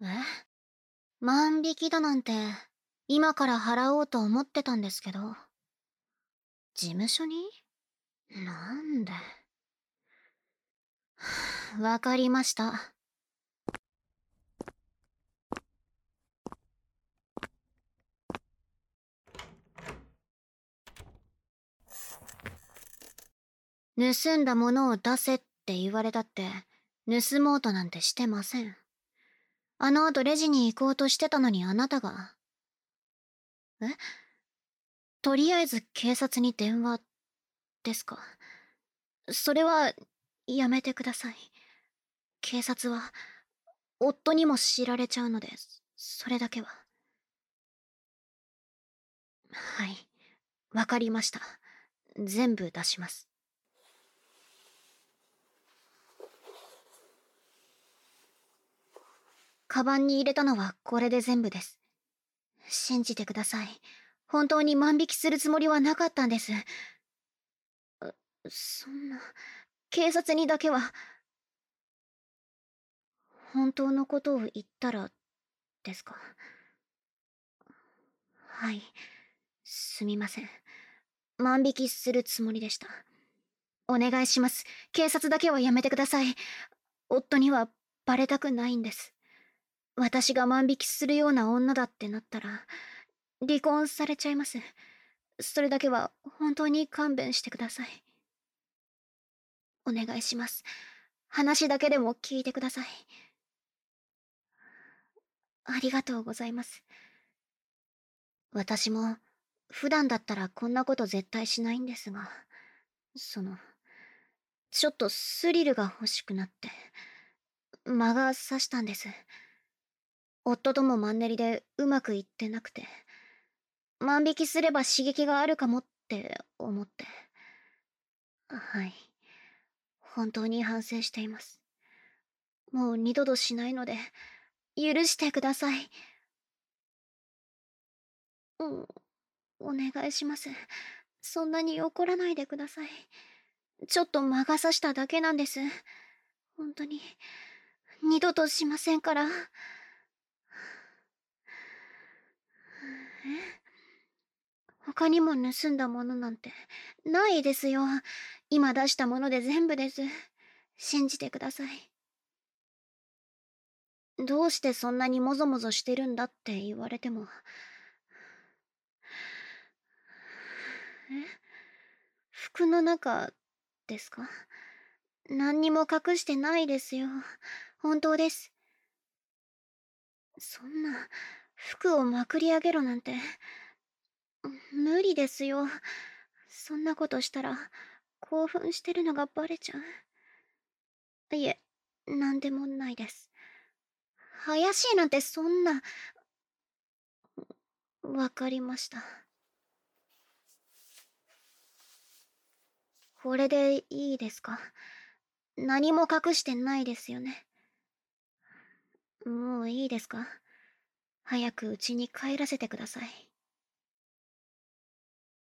え、万引きだなんて、今から払おうと思ってたんですけど。事務所に？なんで。わかりました。盗んだものを出せって言われたって、盗もうとなんてしてません。あの後レジに行こうとしてたのにあなたが。え、とりあえず警察に電話ですか？それはやめてください。警察は夫にも知られちゃうので、それだけは。はい、わかりました。全部出します。カバンに入れたのはこれで全部です。信じてください。本当に万引きするつもりはなかったんです。そんな、警察にだけは。本当のことを言ったらですか？はい、すみません。万引きするつもりでした。お願いします。警察だけはやめてください。夫にはバレたくないんです。私が万引きするような女だってなったら、離婚されちゃいます。それだけは本当に勘弁してください。お願いします。話だけでも聞いてください。ありがとうございます。私も、普段だったらこんなこと絶対しないんですが、その、ちょっとスリルが欲しくなって、魔が差したんです。夫ともマンネリでうまくいってなくて、万引きすれば刺激があるかもって思って。はい。本当に反省しています。もう二度としないので、許してください。うん、お願いします。そんなに怒らないでください。ちょっと魔が差しただけなんです。本当に。二度としませんから。他にも盗んだものなんてないですよ。今出したもので全部です。信じてください。どうしてそんなにもぞもぞしてるんだって言われても。服の中ですか？何にも隠してないですよ。本当です。そんな、服をまくり上げろなんて、無理ですよ。そんなことしたら、興奮してるのがバレちゃう。いえ、なんでもないです。怪しいなんてそんな。わかりました。これでいいですか？何も隠してないですよね。もういいですか？早く家に帰らせてください。